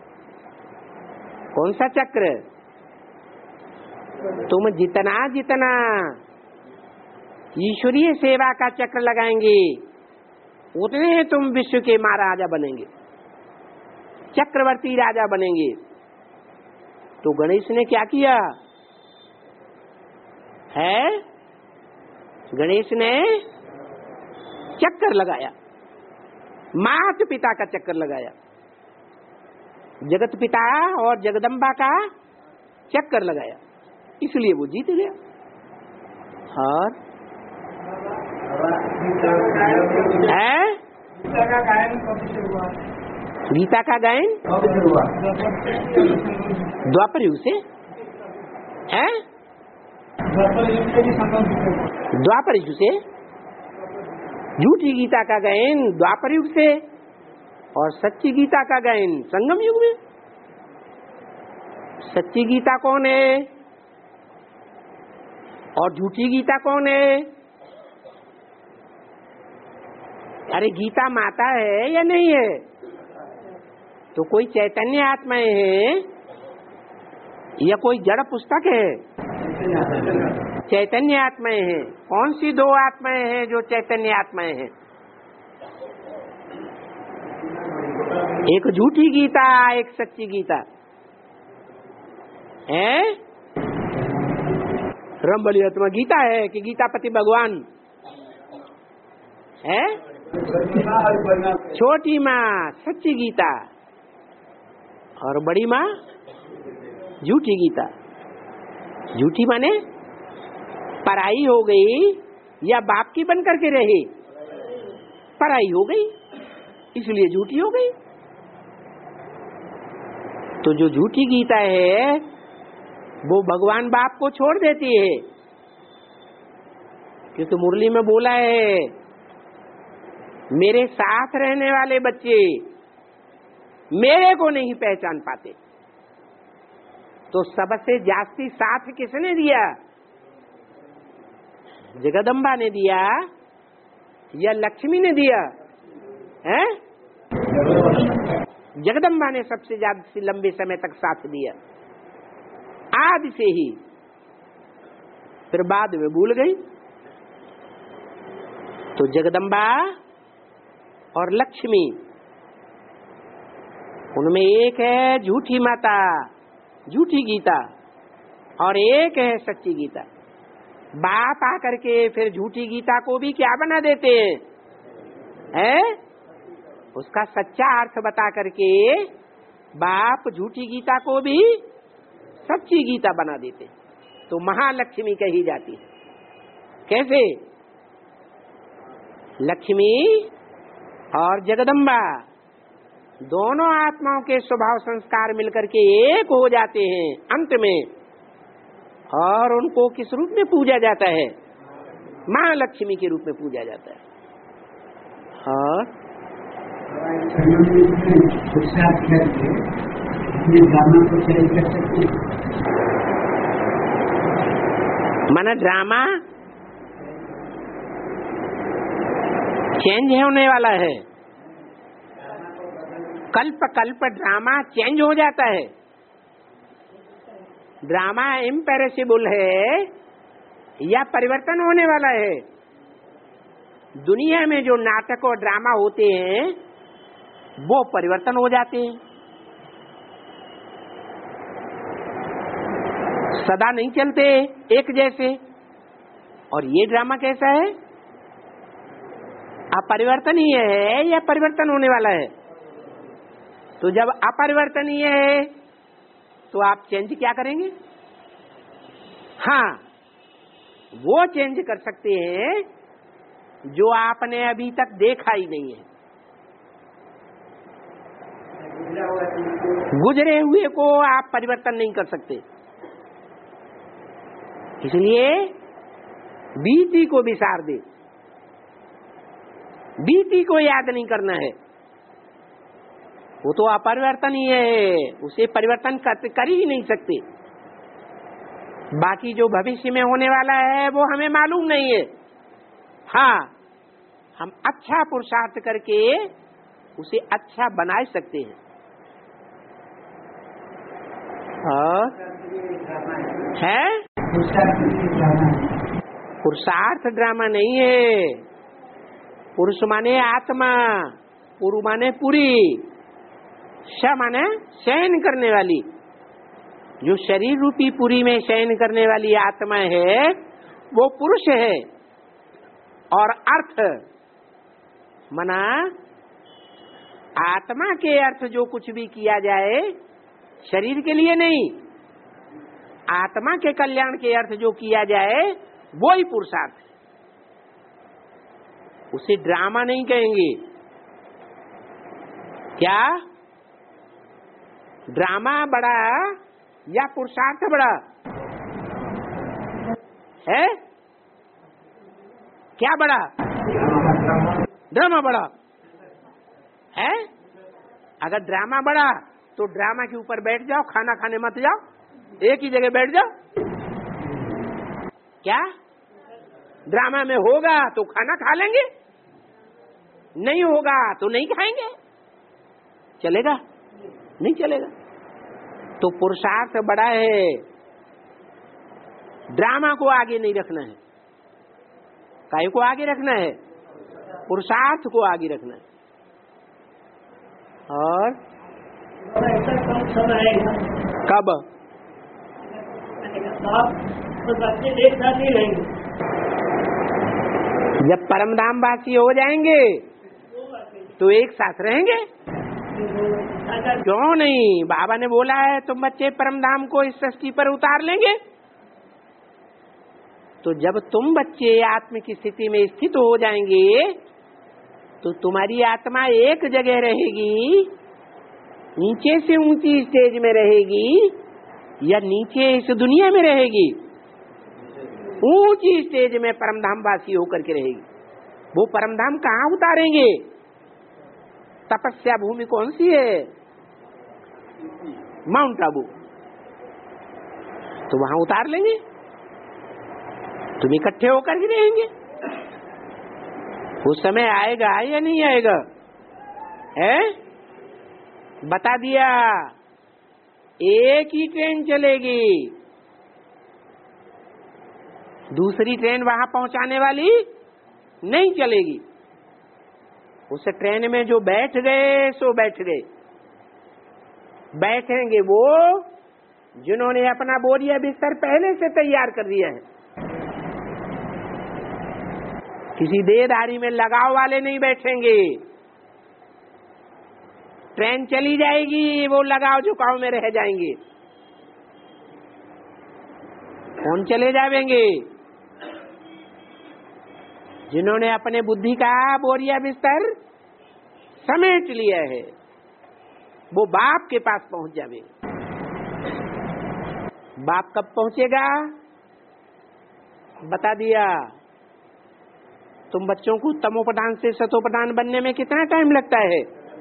कौन सा चक्र? तुम जितना जितना ईश्वरीय सेवा का चक्र लगाएंगे उतने ही तुम विश्व के महाराजा बनेंगे, चक्रवर्ती राजा बनेंगे। तो गणेश ने क्या किया है? गणेश ने चक्कर लगाया, माता पिता का चक्कर लगाया, जगत पिता और जगदम्बा का चक्कर लगाया, इसलिए वो जीत गया। और गीता का गायन द्वापर युग से है, द्वापर युग से। झूठी गीता का गायन द्वापर युग से और सच्ची गीता का गायन संगम युग में। सच्ची गीता कौन है और झूठी गीता कौन है? अरे गीता माता है या नहीं है? तो कोई चैतन्य आत्माएं है या कोई जड़ पुस्तक है? चैतन्य आत्माएं हैं। कौन सी दो आत्माएं हैं जो चैतन्य आत्माएं हैं? एक झूठी गीता, एक सच्ची गीता है। रंबली आत्मा गीता है कि गीतापति भगवान है? छोटी माँ सच्ची गीता और बड़ी माँ झूठी गीता। झूठी माने पराई हो गई या बाप की बन करके रही? पराई हो गई, इसलिए झूठी हो गई। तो जो झूठी गीता है वो भगवान बाप को छोड़ देती है, क्योंकि मुरली में बोला है मेरे साथ रहने वाले बच्चे मेरे को नहीं पहचान पाते। तो सबसे जास्ती साथ किसने दिया? जगदम्बा ने दिया या लक्ष्मी ने दिया है? जगदम्बा ने सबसे ज्यादा लंबे समय तक साथ दिया, आदि से ही। फिर बाद में भूल गई। तो जगदम्बा और लक्ष्मी, उनमें एक है झूठी माता, झूठी गीता, और एक है सच्ची गीता। बाप आकर के फिर झूठी गीता को भी क्या बना देते हैं? उसका सच्चा अर्थ बता करके बाप झूठी गीता को भी सच्ची गीता बना देते। तो महालक्ष्मी कही जाती है। कैसे? लक्ष्मी और जगदम्बा दोनों आत्माओं के स्वभाव संस्कार मिलकर के एक हो जाते हैं अंत में, और उनको किस रूप में पूजा जाता है? महालक्ष्मी के रूप में पूजा जाता है। और माना ड्रामा चेंज होने वाला है, कल्प कल्प ड्रामा चेंज हो जाता है। ड्रामा इम्पेरिसेबल है या परिवर्तन होने वाला है? दुनिया में जो नाटक और ड्रामा होते हैं वो परिवर्तन हो जाते हैं, सदा नहीं चलते एक जैसे। और ये ड्रामा कैसा है? अपरिवर्तनीय है या परिवर्तन होने वाला है? तो जब अपरिवर्तनीय है तो आप चेंज क्या करेंगे? हाँ, वो चेंज कर सकते हैं जो आपने अभी तक देखा ही नहीं है। गुजरे हुए को आप परिवर्तन नहीं कर सकते, इसलिए बीती को विसार दे, बीती को याद नहीं करना है, वो तो अपरिवर्तनीय है, उसे परिवर्तन कर ही नहीं सकते। बाकी जो भविष्य में होने वाला है वो हमें मालूम नहीं है। हाँ, हम अच्छा पुरुषार्थ करके उसे अच्छा बना सकते हैं। और है पुरुषार्थ ड्रामा नहीं है। पुरुष माने आत्मा, पुरु माने पूरी, श माने शयन करने वाली। जो शरीर रूपी पुरी में शयन करने वाली आत्मा है वो पुरुष है। और अर्थ मना आत्मा के अर्थ जो कुछ भी किया जाए शरीर के लिए नहीं, आत्मा के कल्याण के अर्थ जो किया जाए वो ही पुरुषार्थ है। उसे ड्रामा नहीं कहेंगे। क्या ड्रामा बड़ा या पुरुषार्थ बड़ा है? क्या बड़ा? ड्रामा बड़ा है। अगर ड्रामा बड़ा तो ड्रामा के ऊपर बैठ जाओ, खाना खाने मत जाओ, एक ही जगह बैठ जाओ। क्या ड्रामा में होगा तो खाना खा लेंगे, नहीं होगा तो नहीं खाएंगे। चलेगा? नहीं चलेगा। तो पुरुषार्थ बड़ा है, ड्रामा को आगे नहीं रखना है। काय को आगे रखना है? पुरुषार्थ को आगे रखना है। और कब? एक साथ ही रहेंगे। जब परमधाम वासी हो जाएंगे तो एक साथ रहेंगे। क्यों नहीं? बाबा ने बोला है तुम बच्चे परमधाम को इस सृष्टि पर उतार लेंगे। तो जब तुम बच्चे आत्म की स्थिति में स्थित हो जाएंगे तो तुम्हारी आत्मा एक जगह रहेगी, नीचे से ऊंची स्टेज में रहेगी या नीचे इस दुनिया में रहेगी? ऊंची स्टेज में परमधाम वासी होकर के रहेगी। वो परमधाम कहाँ उतारेंगे? तपस्या भूमि कौन सी है? माउंट आबू। तो वहां उतार लेंगे, तुम इकट्ठे होकर ही रहेंगे। उस समय आएगा या नहीं आएगा? है? बता दिया, एक ही ट्रेन चलेगी, दूसरी ट्रेन वहां पहुंचाने वाली नहीं चलेगी। उस ट्रेन में जो बैठ गए सो बैठ गए। बैठेंगे वो जिन्होंने अपना बोरिया बिस्तर पहले से तैयार कर दिया है। किसी देहधारी में लगाव वाले नहीं बैठेंगे। ट्रेन चली जाएगी, वो लगाव झुकाव में रह जाएंगे। कौन चले जाएंगे? जिन्होंने अपने बुद्धि का बोरिया बिस्तर समेट लिया है, वो बाप के पास पहुंच जावे। बाप कब पहुंचेगा? बता दिया। तुम बच्चों को तमोप्रधान से सतोप्रधान बनने में कितना टाइम लगता है?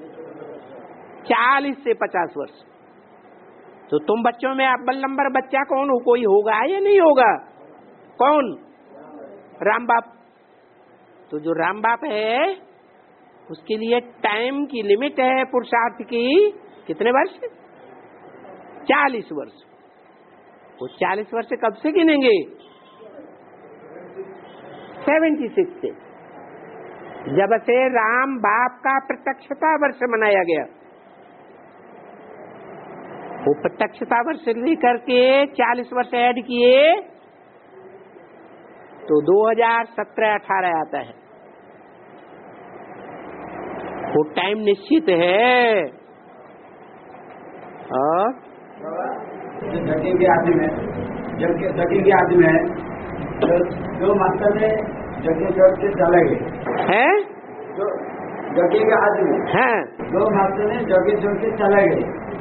40 से 50 वर्ष। तो तुम बच्चों में अव्वल नंबर बच्चा कौन हो? कोई होगा या नहीं होगा? कौन? राम बाप। तो जो राम बाप है उसके लिए टाइम की लिमिट है पुरुषार्थ की। कितने वर्ष? 40 वर्ष। वो 40 वर्ष कब से गिनेंगे? 76 से, जब से राम बाप का प्रत्यक्षता वर्ष मनाया गया। वो प्रत्यक्षता वर्ष लेकर के 40 वर्ष ऐड किए तो 2017-18 आता है। वो टाइम निश्चित है। और जगी के आदमी में जगी के आदमी में जो मास्टर ने जगी छोड़ के चले गए हैं, जो जगी के आदमी हैं, दो मास्टर ने जगी छोड़ के चले गए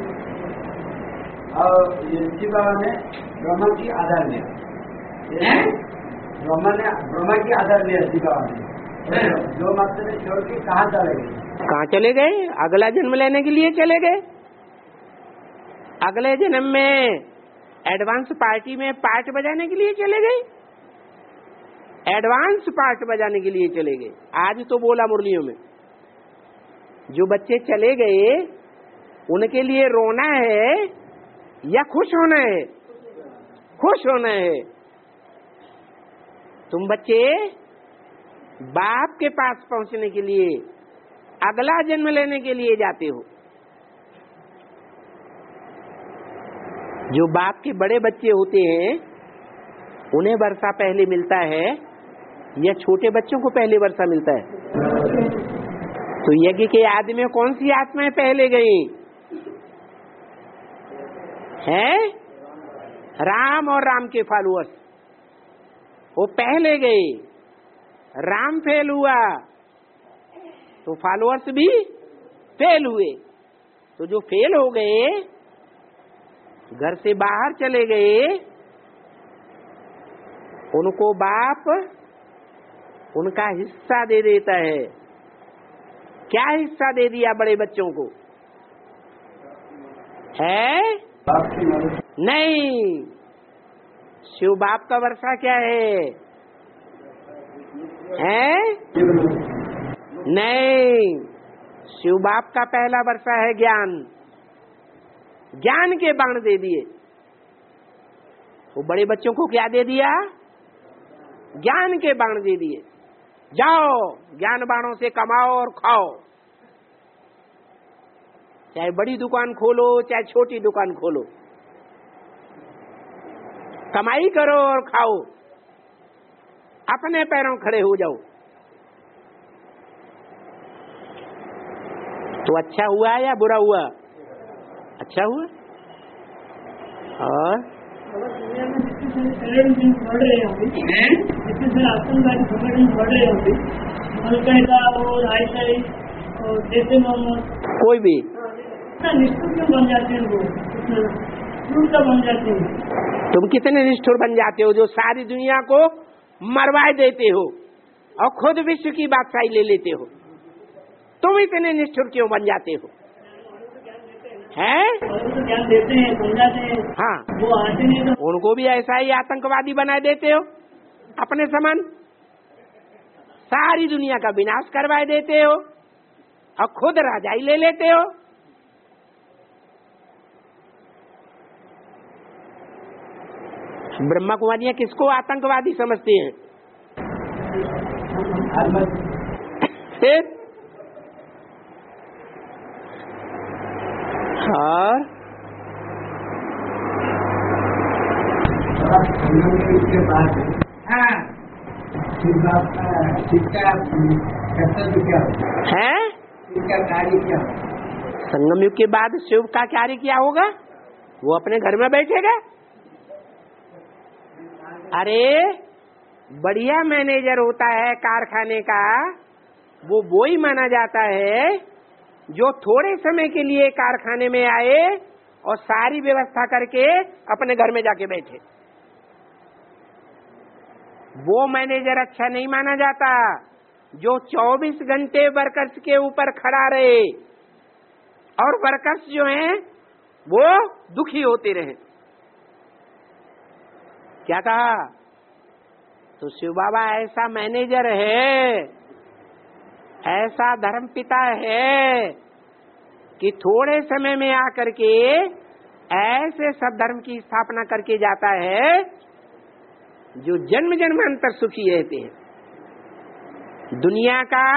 और शिव बाबा ने ब्रह्मा की आधार लिया। ब्रह्मा की आधार लिया शिव बाबा ने। दो मास्टर ने छोड़ के कहाँ चले गए? कहाँ चले गए? अगला जन्म लेने के लिए चले गए। अगले जन्म में एडवांस पार्टी में पार्ट बजाने के लिए चले गए। एडवांस पार्ट बजाने के लिए चले गए। आज तो बोला मुरलियों में, जो बच्चे चले गए उनके लिए रोना है या खुश होना है? खुश होना है। तुम बच्चे बाप के पास पहुंचने के लिए अगला जन्म लेने के लिए जाते हो। जो बाप के बड़े बच्चे होते हैं उन्हें वर्षा पहले मिलता है या छोटे बच्चों को पहले वर्षा मिलता है? तो यज्ञ के आदि में कौन सी आत्माएं पहले गई हैं? राम और राम के फॉलोअर्स वो पहले गए। राम फेल हुआ तो फॉलोअर्स भी फेल हुए। तो जो फेल हो गए, घर से बाहर चले गए, उनको बाप उनका हिस्सा दे देता है। क्या हिस्सा दे दिया बड़े बच्चों को? है नहीं। शिव बाप का वर्षा क्या है? नहीं। शिव बाप का पहला वर्षा है ज्ञान। ज्ञान के बाण दे दिए। वो बड़े बच्चों को क्या दे दिया? ज्ञान के बाण दे दिए। जाओ ज्ञान बाणों से कमाओ और खाओ। चाहे बड़ी दुकान खोलो चाहे छोटी दुकान खोलो, कमाई करो और खाओ, अपने पैरों खड़े हो जाओ। तो अच्छा हुआ या बुरा हुआ? अच्छा हुआ। और कोई भी निष्ठुर बन जाते हैं, वो बन जाते हैं। तुम कितने निष्ठुर बन जाते हो जो सारी दुनिया को मरवा देते हो और खुद विश्व की बादशाही ले लेते हो। तुम इतने निष्ठुर क्यों बन जाते हो? हैं? ज्ञान देते हैं, समझाते हैं। हाँ, वो आते नहीं तो उनको भी ऐसा ही आतंकवादी बना देते हो अपने समान। सारी दुनिया का विनाश करवा देते हो और खुद राजाई ले लेते हो। ब्रह्मा कुमारियां किसको आतंकवादी समझते हैं? और उसके बाद शिक्षा कर्तव्य क्या है? शिक्षा कार्य क्या? संगम युग के बाद शिव का कार्य क्या होगा? वो अपने घर में बैठेगा। अरे बढ़िया मैनेजर होता है कारखाने का, वो ही माना जाता है जो थोड़े समय के लिए कारखाने में आए और सारी व्यवस्था करके अपने घर में जाके बैठे। वो मैनेजर अच्छा नहीं माना जाता जो 24 घंटे वर्कर्स के ऊपर खड़ा रहे और वर्कर्स जो हैं वो दुखी होते रहे। क्या कहा? तो शिव बाबा ऐसा मैनेजर है, ऐसा धर्मपिता है कि थोड़े समय में आकर के ऐसे सब धर्म की स्थापना करके जाता है जो जन्म जन्मांतर सुखी रहते हैं। दुनिया का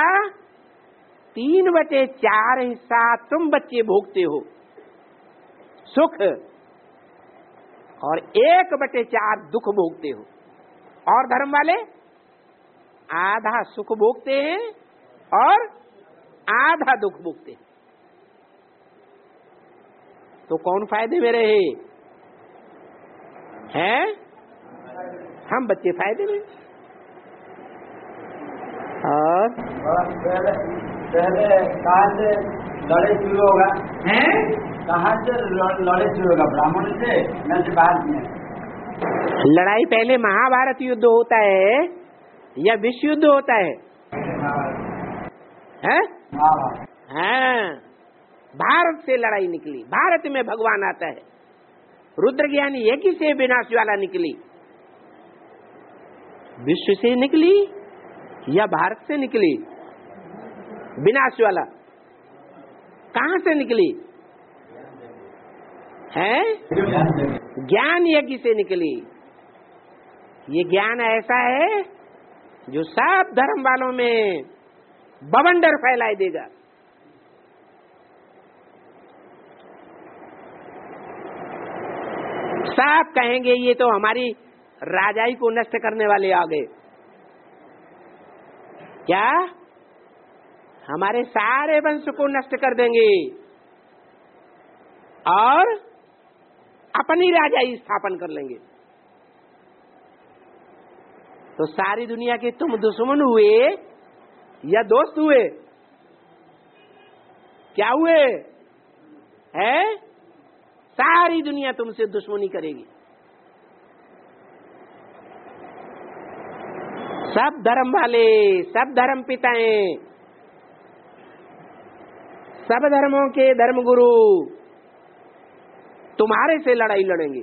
3/4 हिस्सा तुम बच्चे भोगते हो सुख, और 1/4 दुख भोगते हो। और धर्म वाले आधा सुख भोगते हैं और आधा दुख भोगते हैं। तो कौन फायदे में रहे हैं? हम बच्चे फायदे में। और पहले कहाँ से लड़ाई शुरू होगा? कहाँ से लड़ाई शुरू होगा? ब्राह्मण से न से बाद में? लड़ाई पहले महाभारत युद्ध होता है या विश्व युद्ध होता है? हाँ, भारत से लड़ाई निकली। भारत में भगवान आता है। रुद्र ज्ञानी यज्ञ से विनाश वाला निकली। विश्व से निकली या भारत से निकली? विनाश वाला कहाँ से निकली है? ज्ञान यज्ञ से निकली। ये ज्ञान ऐसा है जो सब धर्म वालों में बवंडर फैलाई देगा। सब कहेंगे ये तो हमारी राजाई को नष्ट करने वाले आ गए। क्या? हमारे सारे वंश को नष्ट कर देंगे और अपनी राजाई स्थापन कर लेंगे। तो सारी दुनिया के तुम दुश्मन हुए या दोस्त हुए? क्या हुए है? सारी दुनिया तुमसे दुश्मनी करेगी। सब धर्म वाले, सब धर्म पिताएं, सब धर्मों के धर्मगुरु तुम्हारे से लड़ाई लड़ेंगे।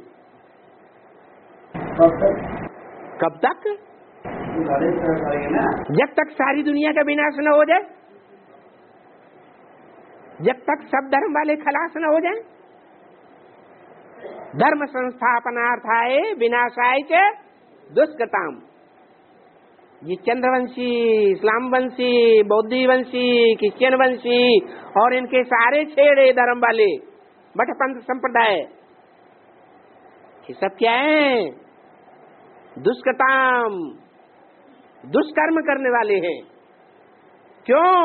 कब तक? जब तक सारी दुनिया का विनाश न हो जाए, जब तक सब धर्म वाले खलास न हो जाए। धर्म संस्थापनार्थाय विनाशाय च दुष्कृताम। ये चंद्रवंशी, इस्लाम वंशी, बौद्धी वंशी, क्रिश्चियन वंशी और इनके सारे छेड़े धर्म वाले मठपंथ संप्रदाय, ये सब क्या है? दुष्कृताम, दुष्कर्म करने वाले हैं। क्यों?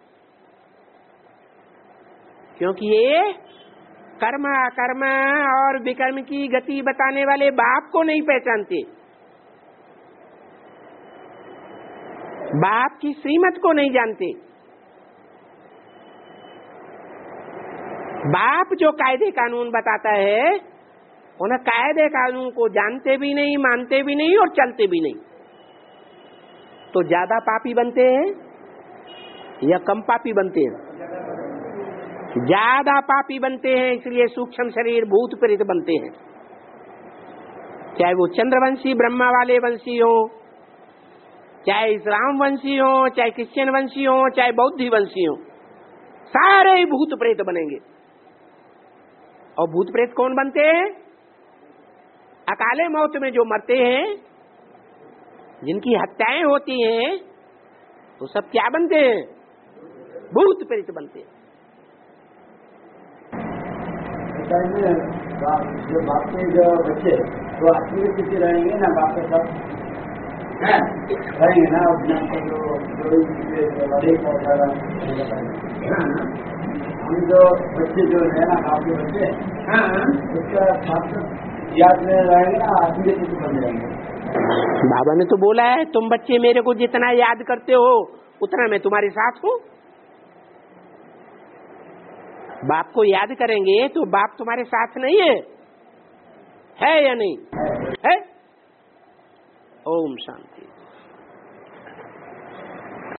क्योंकि ये कर्म अकर्म और विकर्म की गति बताने वाले बाप को नहीं पहचानते, बाप की श्रीमत को नहीं जानते। बाप जो कायदे कानून बताता है उन्हें कायदे कानून को जानते भी नहीं, मानते भी नहीं और चलते भी नहीं। तो ज्यादा पापी बनते हैं या कम पापी बनते हैं? ज्यादा पापी बनते हैं, इसलिए सूक्ष्म शरीर भूत प्रेत बनते हैं। चाहे वो चंद्रवंशी ब्रह्मा वाले वंशी हो, चाहे इस्लाम वंशी हो, चाहे क्रिश्चियन वंशी हो, चाहे बौद्धी वंशी हो, सारे ही भूत प्रेत बनेंगे। और भूत प्रेत कौन बनते हैं? अकाले मौत में जो मरते हैं, जिनकी हत्याएं होती हैं, तो सब क्या बनते हैं? भूत प्रेत बनते हैं। जो बाप के जो बच्चे तो आत्मीय स्थिति रहेंगे ना, बाप के साथ रहेंगे ना, हम जो बच्चे जो है ना, बाप के बच्चे, उसका साथ याद में रहेंगे ना, आत्मीय स्थिति बन जाएंगे। बाबा ने तो बोला है, तुम बच्चे मेरे को जितना याद करते हो उतना मैं तुम्हारे साथ हूँ। बाप को याद करेंगे तो बाप तुम्हारे साथ नहीं है या नहीं है? ओम शांति।